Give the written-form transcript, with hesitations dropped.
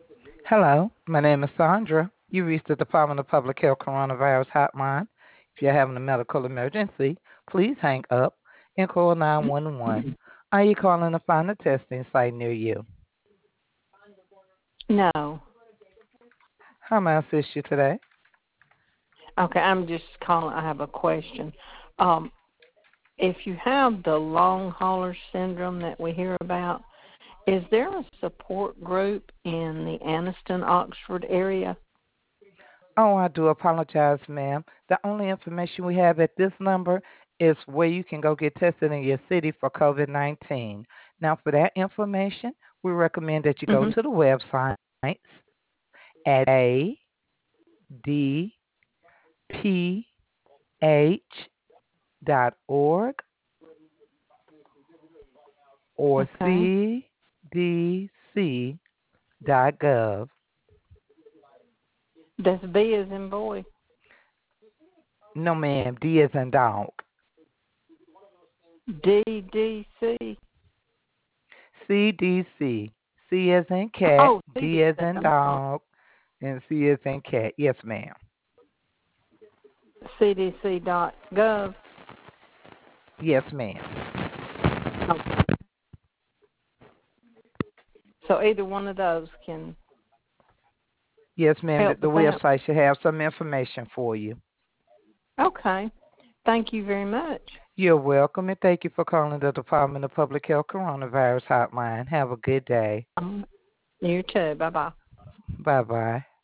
Hello, my name is Sandra. You reached the Department of Public Health Coronavirus Hotline. If you're having a medical emergency, please hang up and call 911. Are you calling to find a testing site near you? No. How may I assist you today? Okay, I'm just calling. I have a question. Um, if you have the long hauler syndrome that we hear about, is there a support group in the Anniston, Oxford area? Oh, I do apologize, ma'am. The only information we have at this number is where you can go get tested in your city for COVID 19. Now, for that information, we recommend that you go Mm-hmm. to the website at adph.org or Okay. cdc.gov. That's B as in boy. No, ma'am. D is in dog. DDC. CDC. C is in cat. Oh, D is CDC. in I'm sorry. dog. And C is in cat. Yes, ma'am. CDC.gov. Yes, ma'am. Okay. So either one of those can Yes, ma'am. help The with that. website should have some information for you. Okay. Thank you very much. You're welcome, and thank you for calling the Department of Public Health Coronavirus Hotline. Have a good day. You too. Bye bye. Bye bye.